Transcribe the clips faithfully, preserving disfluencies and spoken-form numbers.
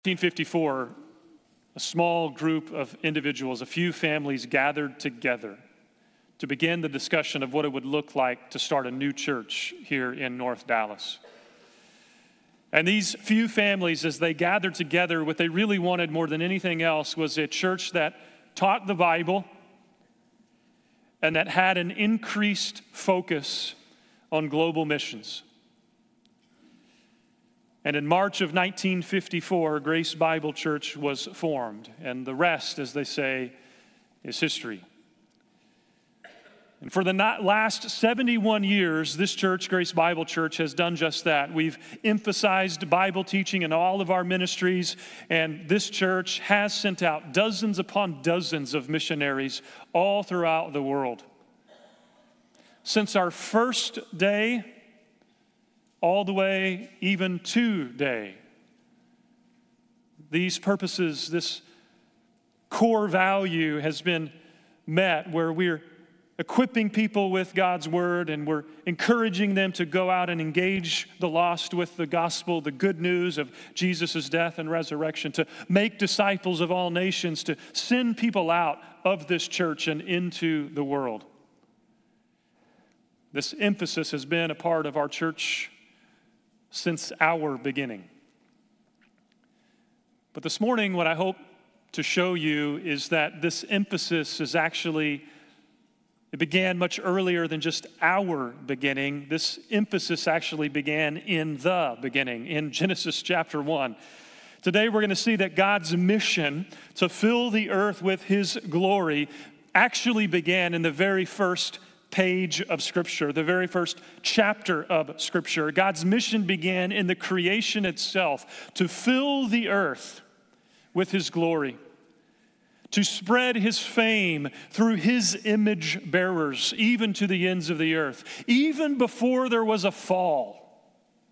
nineteen fifty-four, a small group of individuals, a few families gathered together to begin the discussion of what it would look like to start a new church here in North Dallas. And these few families, as they gathered together, what they really wanted more than anything else was a church that taught the Bible and that had an increased focus on global missions. And in March of nineteen fifty-four, Grace Bible Church was formed, and the rest, as they say, is history. And for the last seventy-one years, this church, Grace Bible Church, has done just that. We've emphasized Bible teaching in all of our ministries, and this church has sent out dozens upon dozens of missionaries all throughout the world. Since our first day, all the way even today, these purposes, this core value has been met where we're equipping people with God's word, and we're encouraging them to go out and engage the lost with the gospel, the good news of Jesus' death and resurrection, to make disciples of all nations, to send people out of this church and into the world. This emphasis has been a part of our church since our beginning. But this morning, what I hope to show you is that this emphasis is actually It began much earlier than just our beginning. This emphasis actually began in the beginning, in Genesis chapter one. Today we're going to see that God's mission to fill the earth with His glory actually began in the very first page of Scripture, the very first chapter of Scripture. God's mission began in the creation itself, to fill the earth with His glory, to spread His fame through His image bearers, even to the ends of the earth. Even before there was a fall,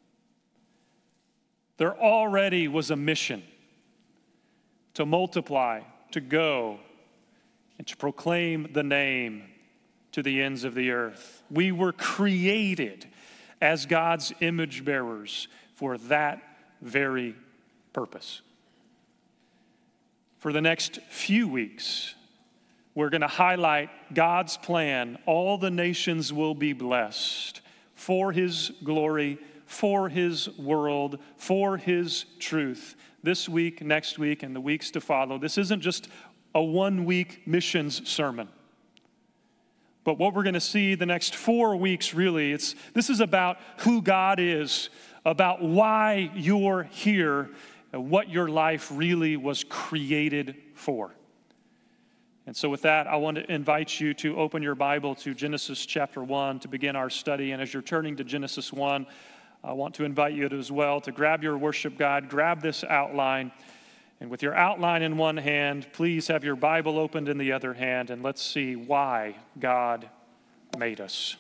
there already was a mission to multiply, to go, and to proclaim the name to the ends of the earth. We were created as God's image bearers for that very purpose. For the next few weeks, we're going to highlight God's plan. All the nations will be blessed for His glory, for His world, for His truth. This week, next week, and the weeks to follow. This isn't just a one-week missions sermon. But what we're going to see the next four weeks, really, it's this is about who God is, about why you're here, and what your life really was created for. And so with that, I want to invite you to open your Bible to Genesis chapter one to begin our study. And as you're turning to Genesis one, I want to invite you to as well to grab your worship guide, grab this outline, and with your outline in one hand, please have your Bible opened in the other hand, and let's see why God made us.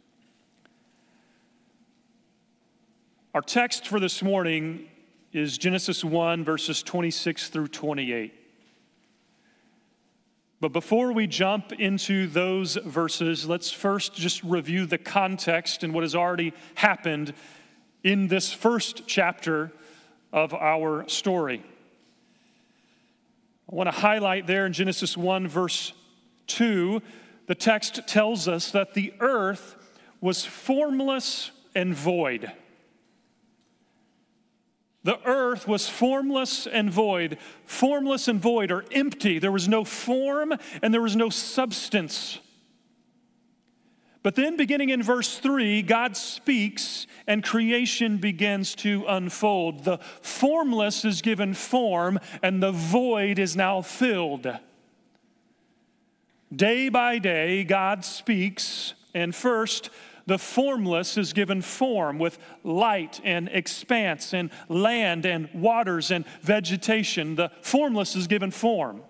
Our text for this morning is Genesis one, verses twenty-six through twenty-eight. But before we jump into those verses, let's first just review the context and what has already happened in this first chapter of our story. I want to highlight there in Genesis one, verse two, the text tells us that the earth was formless and void. The earth was formless and void. Formless and void, or empty. There was no form and there was no substance. But then beginning in verse three, God speaks and creation begins to unfold. The formless is given form and the void is now filled. Day by day, God speaks, and first, the formless is given form with light and expanse and land and waters and vegetation. The formless is given form.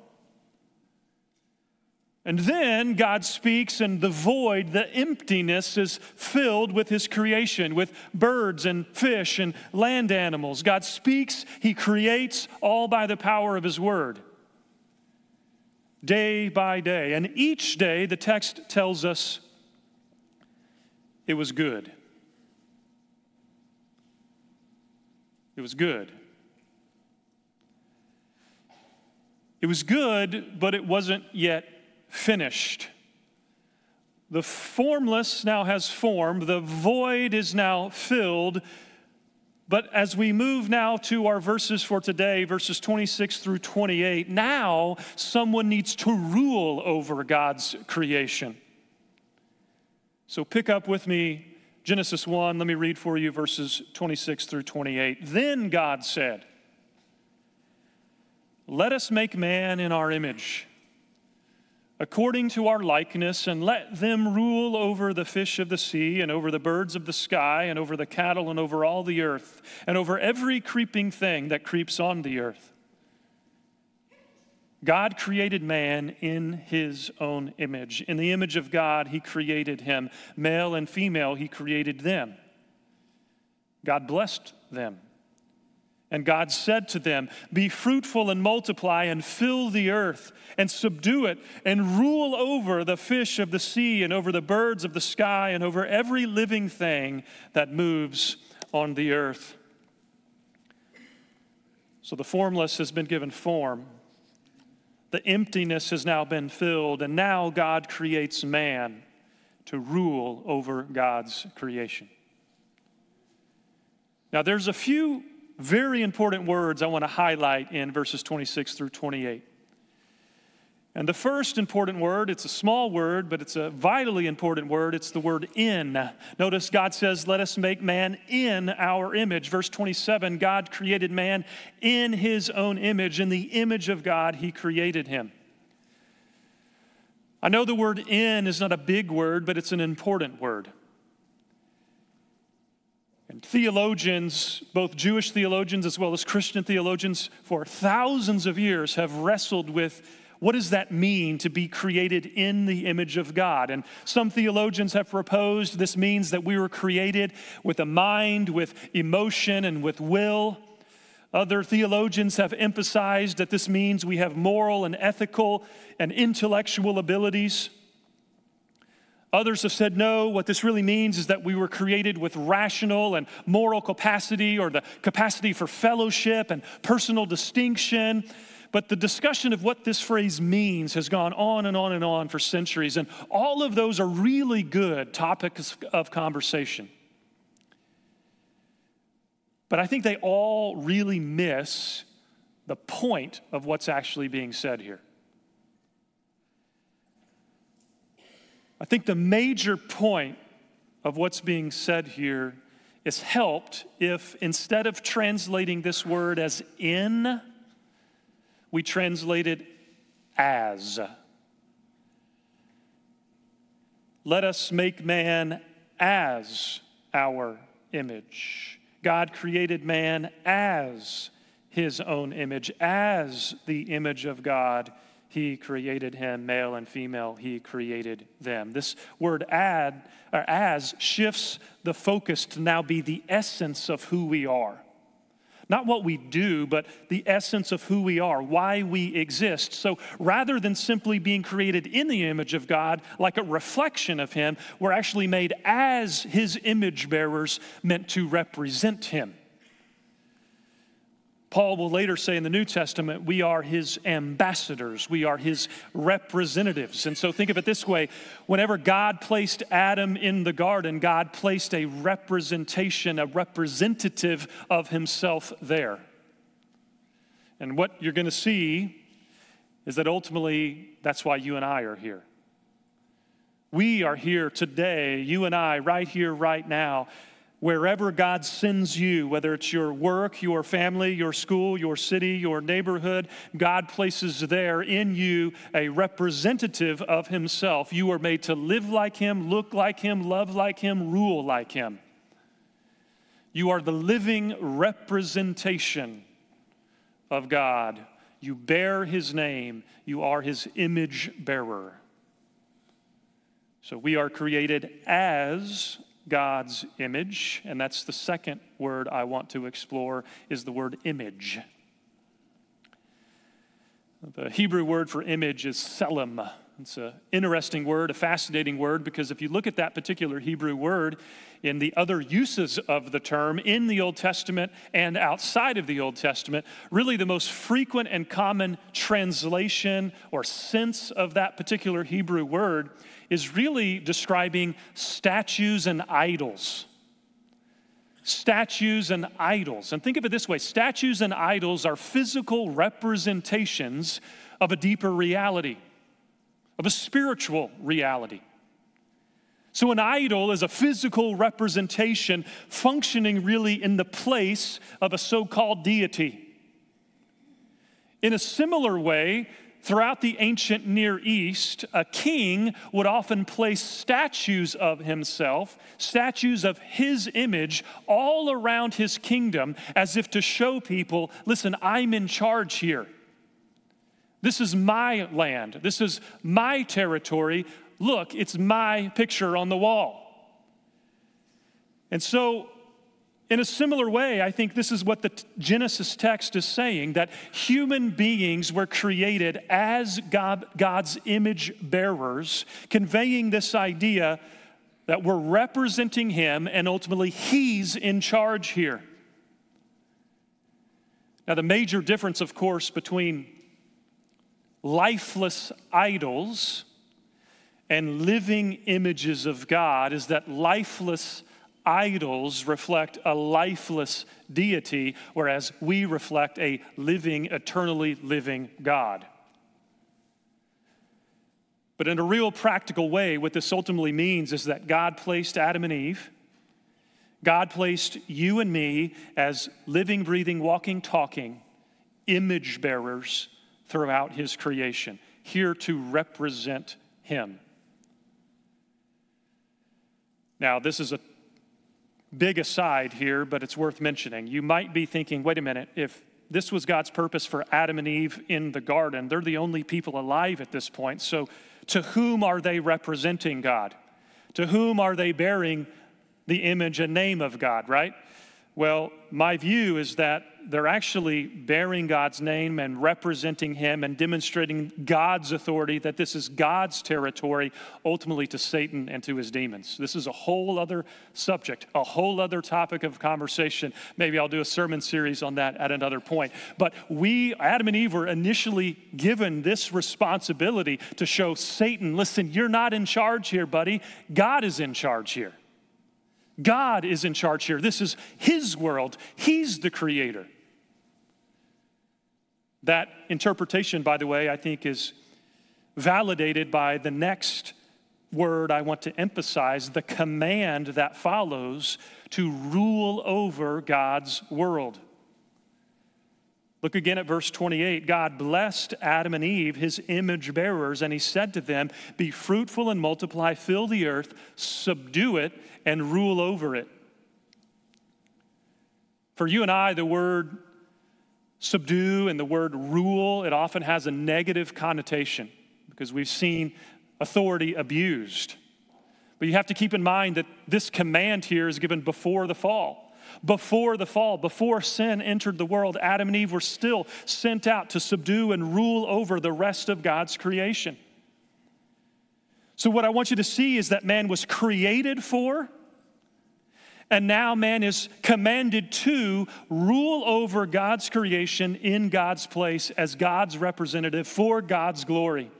And then God speaks, and the void, the emptiness, is filled with His creation, with birds and fish and land animals. God speaks, He creates, all by the power of His word. Day by day. And each day, the text tells us, it was good. It was good. It was good, but it wasn't yet finished. The formless now has form. The void is now filled. But as we move now to our verses for today, verses twenty-six through twenty-eight, now someone needs to rule over God's creation. So pick up with me Genesis one. Let me read for you verses twenty-six through twenty-eight. Then God said, "Let us make man in our image, according to our likeness, and let them rule over the fish of the sea, and over the birds of the sky, and over the cattle, and over all the earth, and over every creeping thing that creeps on the earth." God created man in his own image. In the image of God, he created him. Male and female, he created them. God blessed them. And God said to them, "Be fruitful and multiply and fill the earth and subdue it and rule over the fish of the sea and over the birds of the sky and over every living thing that moves on the earth." So the formless has been given form. The emptiness has now been filled, and now God creates man to rule over God's creation. Now there's a few very important words I want to highlight in verses twenty-six through twenty-eight. And the first important word, it's a small word, but it's a vitally important word. It's the word "in." Notice God says, "Let us make man in our image." Verse twenty-seven, God created man in his own image. In the image of God, he created him. I know the word "in" is not a big word, but it's an important word. And theologians, both Jewish theologians as well as Christian theologians, for thousands of years have wrestled with what does that mean to be created in the image of God? And some theologians have proposed this means that we were created with a mind, with emotion, and with will. Other theologians have emphasized that this means we have moral and ethical and intellectual abilities. Others have said, no, what this really means is that we were created with rational and moral capacity, or the capacity for fellowship and personal distinction. But the discussion of what this phrase means has gone on and on and on for centuries, and all of those are really good topics of conversation. But I think they all really miss the point of what's actually being said here. I think the major point of what's being said here is helped if, instead of translating this word as "in," we translate it as. Let us make man as our image. God created man as his own image. As the image of God, he created him. Male and female, he created them. This word "add" or "as" shifts the focus to now be the essence of who we are. Not what we do, but the essence of who we are, why we exist. So rather than simply being created in the image of God, like a reflection of him, we're actually made as his image bearers, meant to represent him. Paul will later say in the New Testament, we are his ambassadors. We are his representatives. And so think of it this way. Whenever God placed Adam in the garden, God placed a representation, a representative of himself there. And what you're going to see is that ultimately, that's why you and I are here. We are here today, you and I, right here, right now. Wherever God sends you, whether it's your work, your family, your school, your city, your neighborhood, God places there in you a representative of himself. You are made to live like him, look like him, love like him, rule like him. You are the living representation of God. You bear his name. You are his image bearer. So we are created as God's image, and that's the second word I want to explore, is the word image. The Hebrew word for image is tselem. It's an interesting word, a fascinating word, because if you look at that particular Hebrew word in the other uses of the term in the Old Testament and outside of the Old Testament, really the most frequent and common translation or sense of that particular Hebrew word is really describing statues and idols. Statues and idols. And think of it this way, statues and idols are physical representations of a deeper reality, of a spiritual reality. So an idol is a physical representation functioning really in the place of a so-called deity. In a similar way, throughout the ancient Near East, a king would often place statues of himself, statues of his image, all around his kingdom, as if to show people, listen, I'm in charge here. This is my land. This is my territory. Look, it's my picture on the wall. And so, in a similar way, I think this is what the Genesis text is saying, that human beings were created as God, God's image bearers, conveying this idea that we're representing Him and ultimately He's in charge here. Now, the major difference, of course, between lifeless idols and living images of God is that lifeless idols reflect a lifeless deity, whereas we reflect a living, eternally living God. But in a real practical way, what this ultimately means is that God placed Adam and Eve, God placed you and me as living, breathing, walking, talking image bearers throughout His creation, here to represent Him. Now, this is a big aside here, but it's worth mentioning. You might be thinking, wait a minute, if this was God's purpose for Adam and Eve in the garden, they're the only people alive at this point, so to whom are they representing God? To whom are they bearing the image and name of God, right? Well, my view is that they're actually bearing God's name and representing Him and demonstrating God's authority, that this is God's territory, ultimately to Satan and to his demons. This is a whole other subject, a whole other topic of conversation. Maybe I'll do a sermon series on that at another point. But we, Adam and Eve, were initially given this responsibility to show Satan, listen, you're not in charge here, buddy. God is in charge here. God is in charge here. This is His world. He's the creator. That interpretation, by the way, I think is validated by the next word I want to emphasize, the command that follows to rule over God's world. Look again at verse twenty-eight. God blessed Adam and Eve, His image bearers, and He said to them, be fruitful and multiply, fill the earth, subdue it, and rule over it. For you and I, the word subdue and the word rule, it often has a negative connotation because we've seen authority abused. But you have to keep in mind that this command here is given before the fall. Before the fall, before sin entered the world, Adam and Eve were still sent out to subdue and rule over the rest of God's creation. So what I want you to see is that man was created for, and now man is commanded to rule over God's creation in God's place as God's representative for God's glory.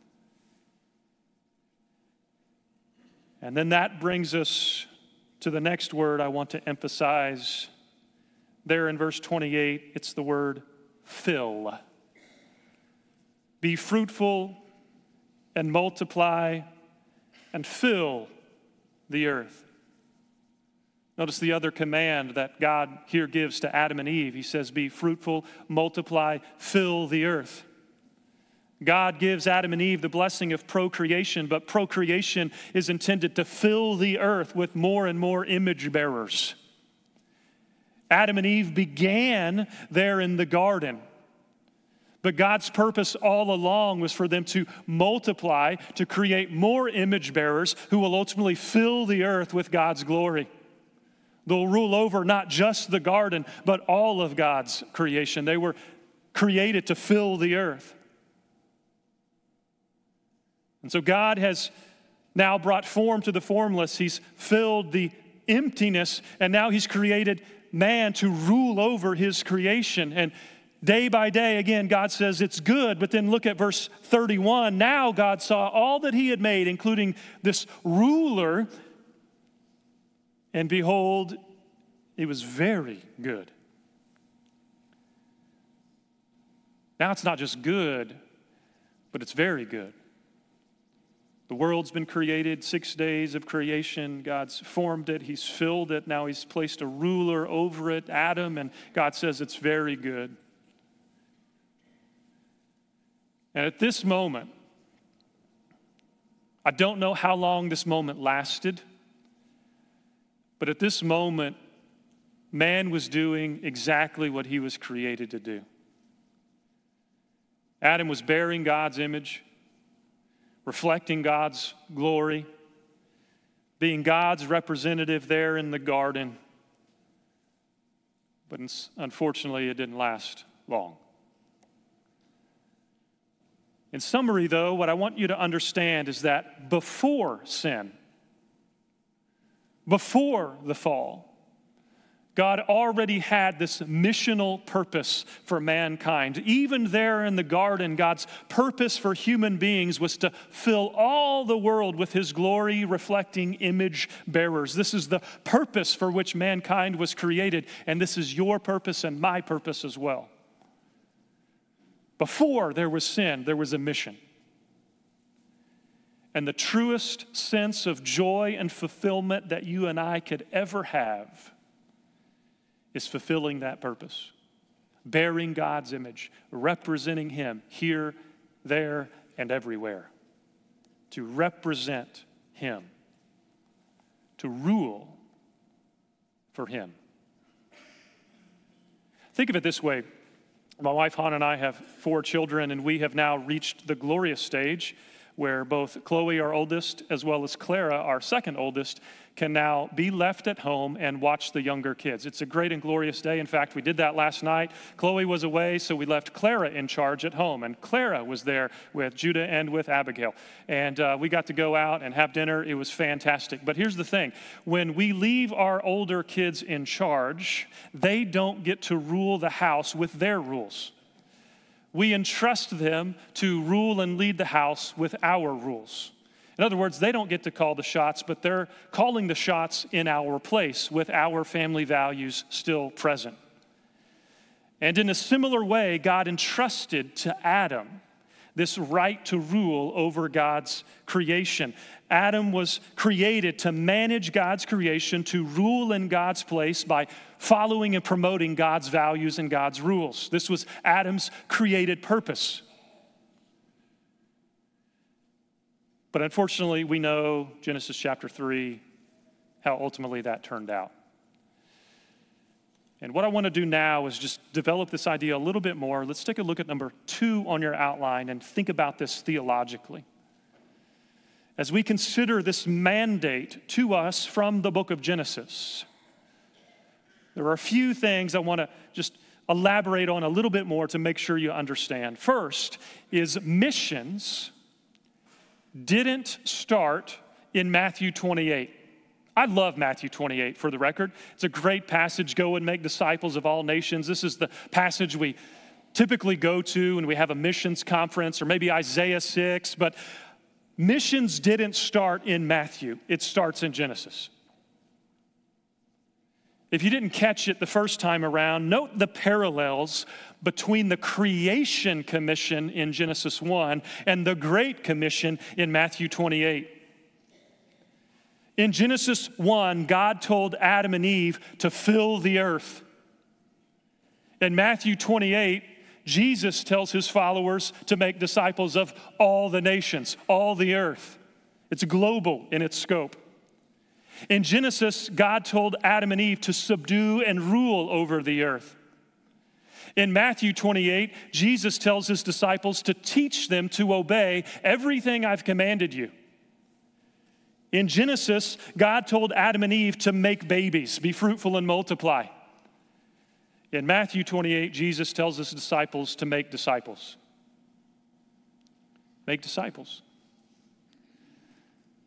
And then that brings us to the next word I want to emphasize. There in verse twenty-eight, it's the word fill. Be fruitful and multiply and fill the earth. Notice the other command that God here gives to Adam and Eve. He says, be fruitful, multiply, fill the earth. God gives Adam and Eve the blessing of procreation, but procreation is intended to fill the earth with more and more image bearers. Adam and Eve began there in the garden, but God's purpose all along was for them to multiply, to create more image bearers who will ultimately fill the earth with God's glory. They'll rule over not just the garden, but all of God's creation. They were created to fill the earth. And so God has now brought form to the formless. He's filled the emptiness, and now he's created man to rule over his creation. And day by day, again, God says it's good, but then look at verse thirty-one. Now God saw all that he had made, including this ruler, and behold, it was very good. Now it's not just good, but it's very good. The world's been created, six days of creation. God's formed it. He's filled it. Now he's placed a ruler over it, Adam, and God says it's very good. And at this moment, I don't know how long this moment lasted, but at this moment, man was doing exactly what he was created to do. Adam was bearing God's image, reflecting God's glory, being God's representative there in the garden. But unfortunately, it didn't last long. In summary, though, what I want you to understand is that before sin, before the fall, God already had this missional purpose for mankind. Even there in the garden, God's purpose for human beings was to fill all the world with his glory, reflecting image bearers. This is the purpose for which mankind was created, and this is your purpose and my purpose as well. Before there was sin, there was a mission. And the truest sense of joy and fulfillment that you and I could ever have is fulfilling that purpose, bearing God's image, representing him here, there, and everywhere, to represent him, to rule for him. Think of it this way. My wife, Hannah, and I have four children, and we have now reached the glorious stage where both Chloe, our oldest, as well as Clara, our second oldest, can now be left at home and watch the younger kids. It's a great and glorious day. In fact, we did that last night. Chloe was away, so we left Clara in charge at home, and Clara was there with Judah and with Abigail. And uh, we got to go out and have dinner. It was fantastic. But here's the thing. When we leave our older kids in charge, they don't get to rule the house with their rules. We entrust them to rule and lead the house with our rules. In other words, they don't get to call the shots, but they're calling the shots in our place with our family values still present. And in a similar way, God entrusted to Adam this right to rule over God's creation. Adam was created to manage God's creation, to rule in God's place by following and promoting God's values and God's rules. This was Adam's created purpose. But unfortunately, we know Genesis chapter three, how ultimately that turned out. And what I want to do now is just develop this idea a little bit more. Let's take a look at number two on your outline and think about this theologically. As we consider this mandate to us from the book of Genesis, there are a few things I want to just elaborate on a little bit more to make sure you understand. First is missions didn't start in Matthew twenty-eight. I love Matthew twenty-eight, for the record. It's a great passage. Go and make disciples of all nations. This is the passage we typically go to when we have a missions conference, or maybe Isaiah six. But missions didn't start in Matthew. It starts in Genesis. If you didn't catch it the first time around, note the parallels between the creation commission in Genesis one and the Great Commission in Matthew twenty-eight. In Genesis one, God told Adam and Eve to fill the earth. In Matthew twenty-eight, Jesus tells his followers to make disciples of all the nations, all the earth. It's global in its scope. In Genesis, God told Adam and Eve to subdue and rule over the earth. In Matthew twenty-eight, Jesus tells his disciples to teach them to obey everything I've commanded you. In Genesis, God told Adam and Eve to make babies, be fruitful and multiply. In Matthew twenty-eight, Jesus tells his disciples to make disciples. Make disciples.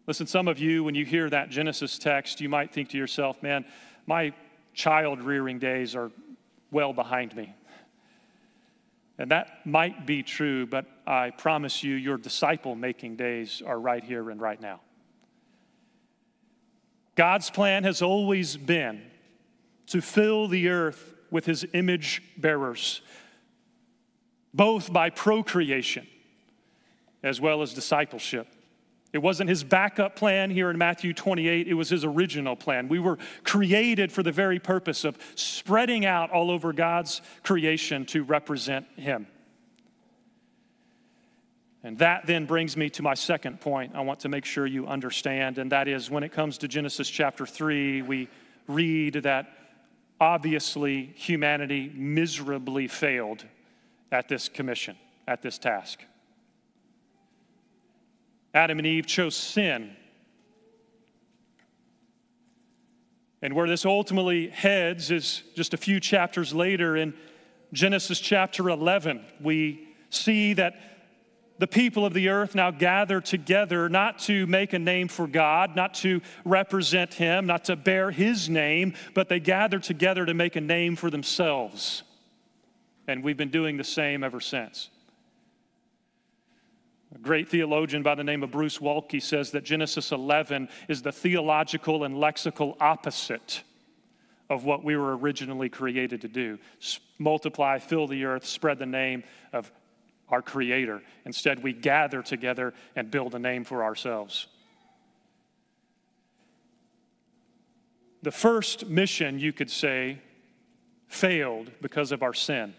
Listen, some of you, when you hear that Genesis text, you might think to yourself, man, my child rearing days are well behind me. And that might be true, but I promise you, your disciple-making days are right here and right now. God's plan has always been to fill the earth with his image bearers, both by procreation as well as discipleship. It wasn't his backup plan here in Matthew twenty-eight, it was his original plan. We were created for the very purpose of spreading out all over God's creation to represent him. And that then brings me to my second point I want to make sure you understand, and that is when it comes to Genesis chapter three, we read that obviously humanity miserably failed at this commission, at this task. Adam and Eve chose sin. And where this ultimately heads is just a few chapters later in Genesis chapter eleven. We see that the people of the earth now gather together not to make a name for God, not to represent him, not to bear his name, but they gather together to make a name for themselves. And we've been doing the same ever since. A great theologian by the name of Bruce Waltke says that Genesis eleven is the theological and lexical opposite of what we were originally created to do. Multiply, fill the earth, spread the name of our Creator. Instead, we gather together and build a name for ourselves. The first mission, you could say, failed because of our sin.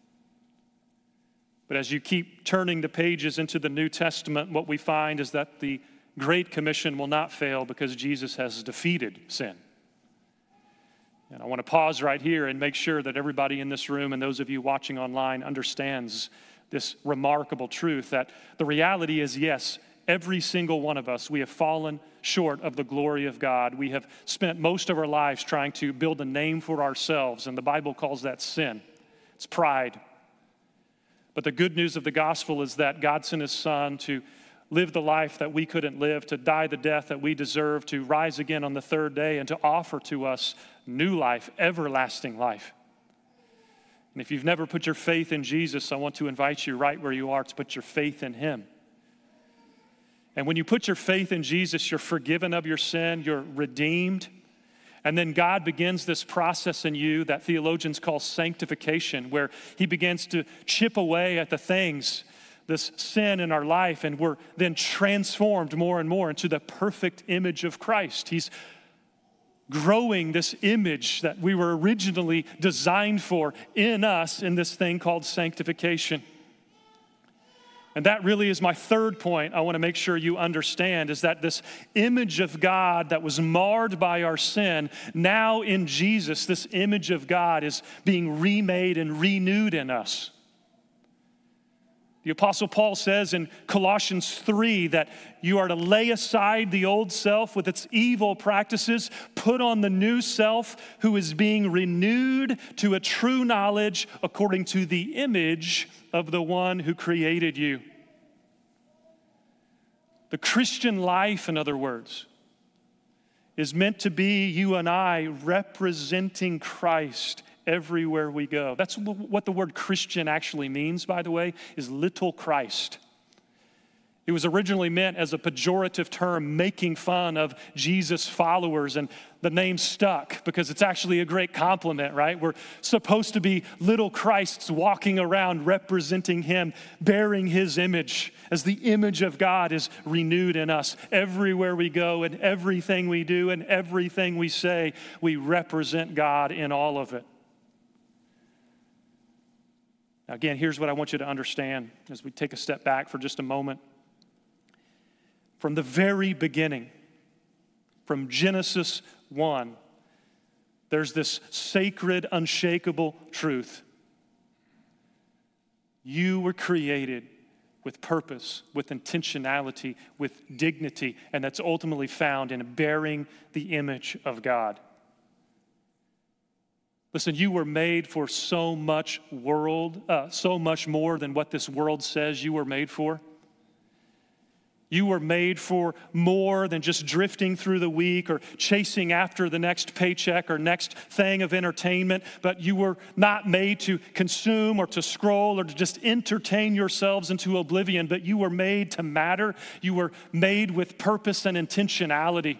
But as you keep turning the pages into the New Testament, what we find is that the Great Commission will not fail because Jesus has defeated sin. And I want to pause right here and make sure that everybody in this room and those of you watching online understands this remarkable truth that the reality is, yes, every single one of us, we have fallen short of the glory of God. We have spent most of our lives trying to build a name for ourselves, and the Bible calls that sin. It's pride. But the good news of the gospel is that God sent his Son to live the life that we couldn't live, to die the death that we deserve, to rise again on the third day, and to offer to us new life, everlasting life. And if you've never put your faith in Jesus, I want to invite you right where you are to put your faith in him. And when you put your faith in Jesus, you're forgiven of your sin, you're redeemed. And then God begins this process in you that theologians call sanctification, where he begins to chip away at the things, this sin in our life, and we're then transformed more and more into the perfect image of Christ. He's growing this image that we were originally designed for in us in this thing called sanctification. And that really is my third point I want to make sure you understand, is that this image of God that was marred by our sin, now in Jesus, this image of God is being remade and renewed in us. The Apostle Paul says in Colossians three that you are to lay aside the old self with its evil practices, put on the new self who is being renewed to a true knowledge according to the image of the one who created you. The Christian life, in other words, is meant to be you and I representing Christ everywhere we go. That's what the word Christian actually means, by the way, is little Christ. It was originally meant as a pejorative term, making fun of Jesus' followers, and the name stuck because it's actually a great compliment, right? We're supposed to be little Christs walking around representing him, bearing his image, as the image of God is renewed in us. Everywhere we go and everything we do and everything we say, we represent God in all of it. Now, again, here's what I want you to understand as we take a step back for just a moment. From the very beginning, from Genesis one, there's this sacred, unshakable truth. You were created with purpose, with intentionality, with dignity, and that's ultimately found in bearing the image of God. Listen, you were made for so much world, uh, so much more than what this world says you were made for. You were made for more than just drifting through the week or chasing after the next paycheck or next thing of entertainment, but you were not made to consume or to scroll or to just entertain yourselves into oblivion, but you were made to matter. You were made with purpose and intentionality.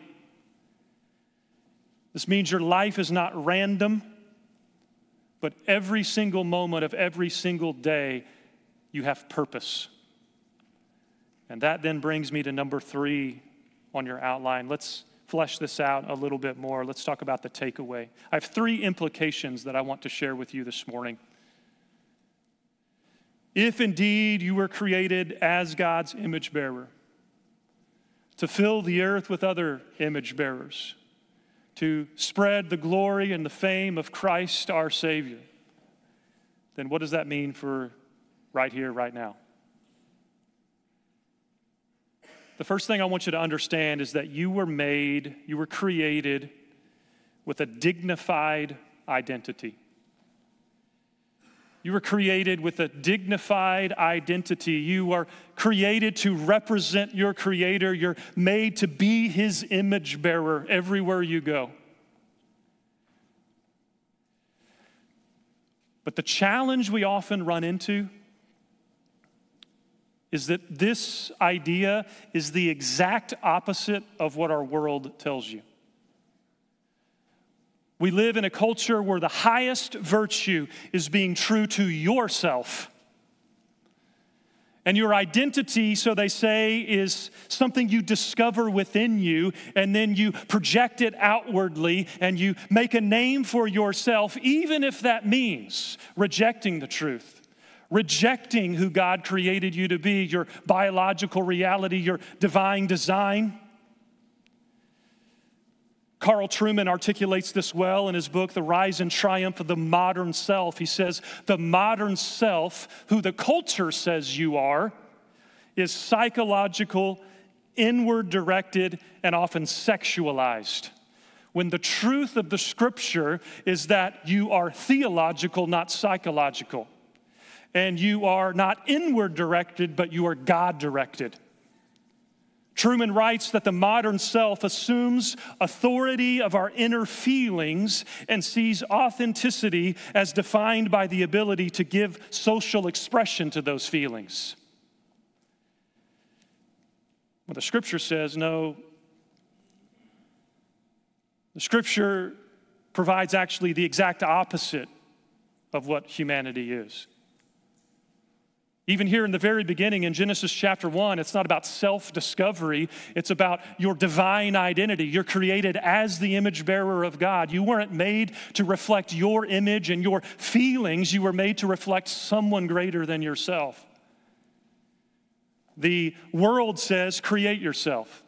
This means your life is not random, but every single moment of every single day, you have purpose. And that then brings me to number three on your outline. Let's flesh this out a little bit more. Let's talk about the takeaway. I have three implications that I want to share with you this morning. If indeed you were created as God's image bearer, to fill the earth with other image bearers, to spread the glory and the fame of Christ our Savior, then what does that mean for right here, right now? The first thing I want you to understand is that you were made, you were created with a dignified identity. You were created with a dignified identity. You are created to represent your Creator. You're made to be His image bearer everywhere you go. But the challenge we often run into is that this idea is the exact opposite of what our world tells you. We live in a culture where the highest virtue is being true to yourself. And your identity, so they say, is something you discover within you, and then you project it outwardly, and you make a name for yourself, even if that means rejecting the truth. Rejecting who God created you to be, your biological reality, your divine design. Carl Trueman articulates this well in his book, The Rise and Triumph of the Modern Self. He says, the modern self, who the culture says you are, is psychological, inward-directed, and often sexualized. When the truth of the Scripture is that you are theological, not psychological. And you are not inward-directed, but you are God-directed. Trueman writes that the modern self assumes authority of our inner feelings and sees authenticity as defined by the ability to give social expression to those feelings. Well, the Scripture says, no, the Scripture provides actually the exact opposite of what humanity is. Even here in the very beginning in Genesis chapter one, it's not about self-discovery. It's about your divine identity. You're created as the image bearer of God. You weren't made to reflect your image and your feelings. You were made to reflect someone greater than yourself. The world says, create yourself.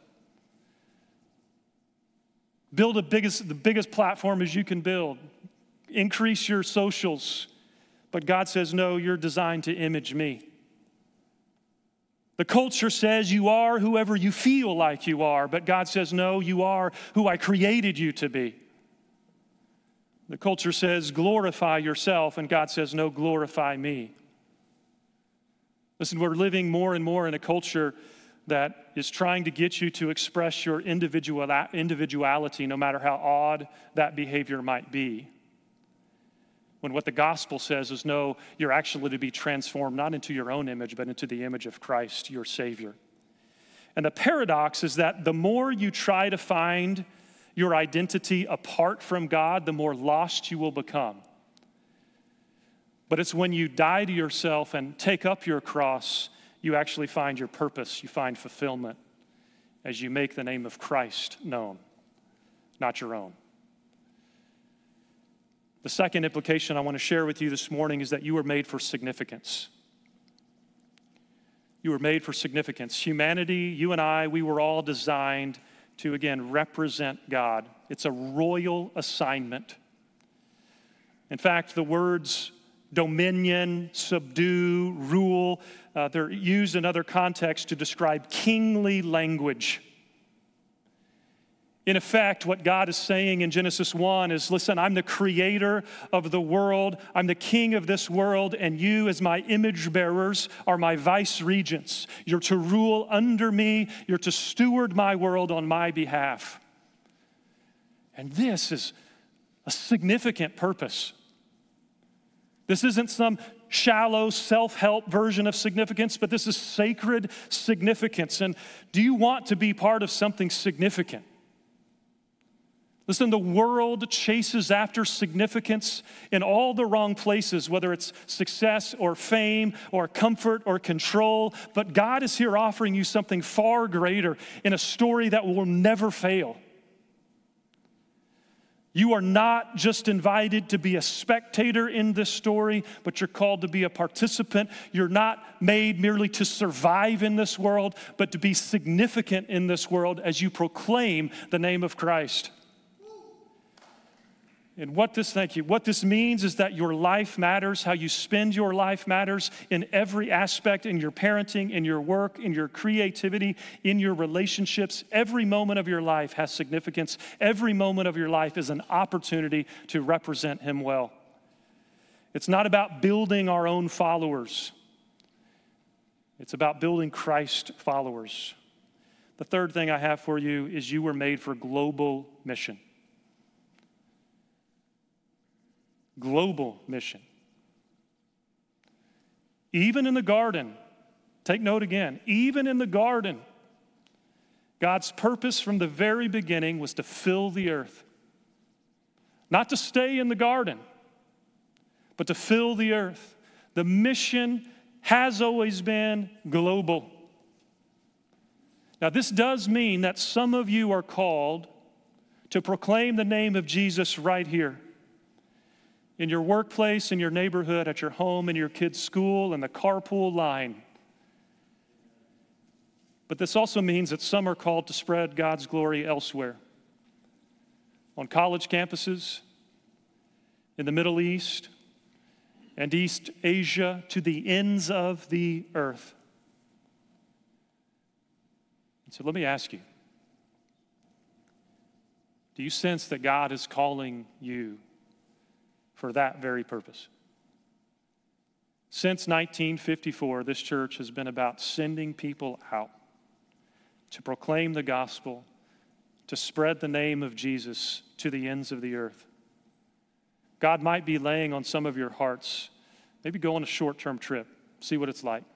Build the biggest, the biggest platform as you can build. Increase your socials. But God says, no, you're designed to image me. The culture says you are whoever you feel like you are, but God says, no, you are who I created you to be. The culture says, glorify yourself, and God says, no, glorify me. Listen, we're living more and more in a culture that is trying to get you to express your individual, individuality, no matter how odd that behavior might be. When what the gospel says is, no, you're actually to be transformed not into your own image, but into the image of Christ, your Savior. And the paradox is that the more you try to find your identity apart from God, the more lost you will become. But it's when you die to yourself and take up your cross, you actually find your purpose, you find fulfillment as you make the name of Christ known, not your own. The second implication I want to share with you this morning is that you were made for significance. You were made for significance. Humanity, you and I, we were all designed to, again, represent God. It's a royal assignment. In fact, the words dominion, subdue, rule, uh, they're used in other contexts to describe kingly language. In effect, what God is saying in Genesis one is, listen, I'm the creator of the world. I'm the king of this world, and you as my image bearers are my vice regents. You're to rule under me. You're to steward my world on my behalf. And this is a significant purpose. This isn't some shallow self-help version of significance, but this is sacred significance. And do you want to be part of something significant? Listen, the world chases after significance in all the wrong places, whether it's success or fame or comfort or control. But God is here offering you something far greater in a story that will never fail. You are not just invited to be a spectator in this story, but you're called to be a participant. You're not made merely to survive in this world, but to be significant in this world as you proclaim the name of Christ. And what this, thank you, what this means is that your life matters, how you spend your life matters in every aspect, in your parenting, in your work, in your creativity, in your relationships. Every moment of your life has significance. Every moment of your life is an opportunity to represent Him well. It's not about building our own followers. It's about building Christ followers. The third thing I have for you is you were made for global mission. Global mission. Even in the garden, take note again, even in the garden, God's purpose from the very beginning was to fill the earth. Not to stay in the garden, but to fill the earth. The mission has always been global. Now, this does mean that some of you are called to proclaim the name of Jesus right here. In your workplace, in your neighborhood, at your home, in your kids' school, in the carpool line. But this also means that some are called to spread God's glory elsewhere. On college campuses, in the Middle East, and East Asia, to the ends of the earth. And so let me ask you, do you sense that God is calling you for that very purpose? Since nineteen fifty-four, this church has been about sending people out to proclaim the gospel, to spread the name of Jesus to the ends of the earth. God might be laying on some of your hearts, maybe go on a short-term trip, see what it's like.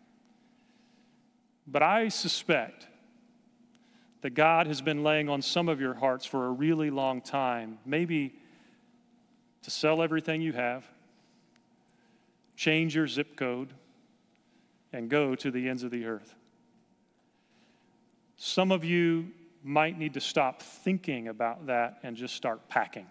But I suspect that God has been laying on some of your hearts for a really long time, maybe to sell everything you have, change your zip code, and go to the ends of the earth. Some of you might need to stop thinking about that and just start packing.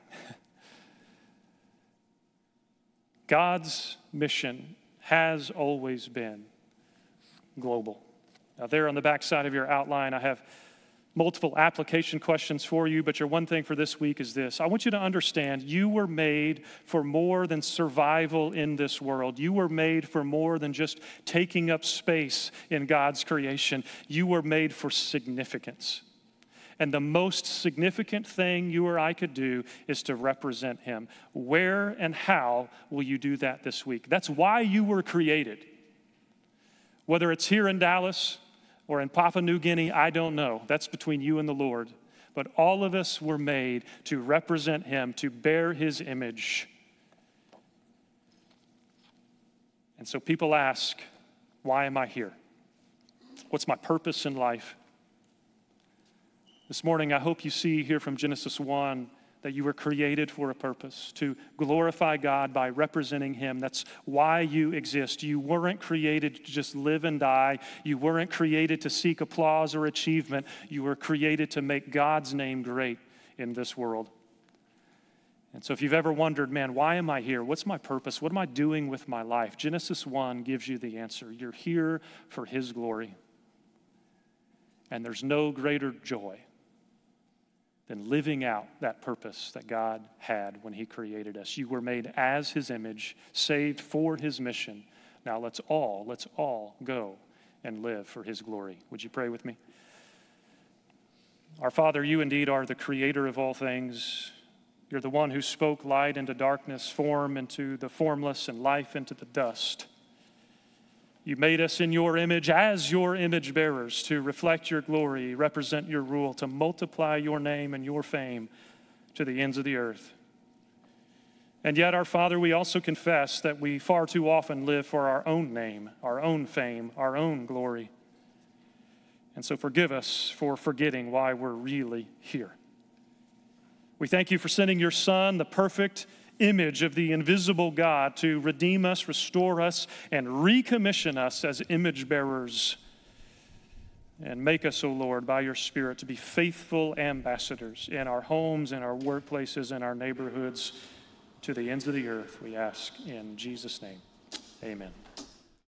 God's mission has always been global. Now, there on the back side of your outline, I have multiple application questions for you, but your one thing for this week is this. I want you to understand you were made for more than survival in this world. You were made for more than just taking up space in God's creation. You were made for significance. And the most significant thing you or I could do is to represent Him. Where and how will you do that this week? That's why you were created. Whether it's here in Dallas or in Papua New Guinea, I don't know. That's between you and the Lord. But all of us were made to represent Him, to bear His image. And so people ask, why am I here? What's my purpose in life? This morning, I hope you see here from Genesis one that you were created for a purpose, to glorify God by representing Him. That's why you exist. You weren't created to just live and die. You weren't created to seek applause or achievement. You were created to make God's name great in this world. And so if you've ever wondered, man, why am I here? What's my purpose? What am I doing with my life? Genesis one gives you the answer. You're here for His glory. And there's no greater joy than living out that purpose that God had when He created us. You were made as His image, saved for His mission. Now let's all, let's all go and live for His glory. Would you pray with me? Our Father, you indeed are the creator of all things. You're the one who spoke light into darkness, form into the formless, and life into the dust. You made us in your image as your image bearers to reflect your glory, represent your rule, to multiply your name and your fame to the ends of the earth. And yet, our Father, we also confess that we far too often live for our own name, our own fame, our own glory. And so forgive us for forgetting why we're really here. We thank you for sending your Son, the perfect image of the invisible God, to redeem us, restore us, and recommission us as image bearers. And make us, O Lord, by your Spirit, to be faithful ambassadors in our homes, in our workplaces, in our neighborhoods, to the ends of the earth, we ask in Jesus' name. Amen.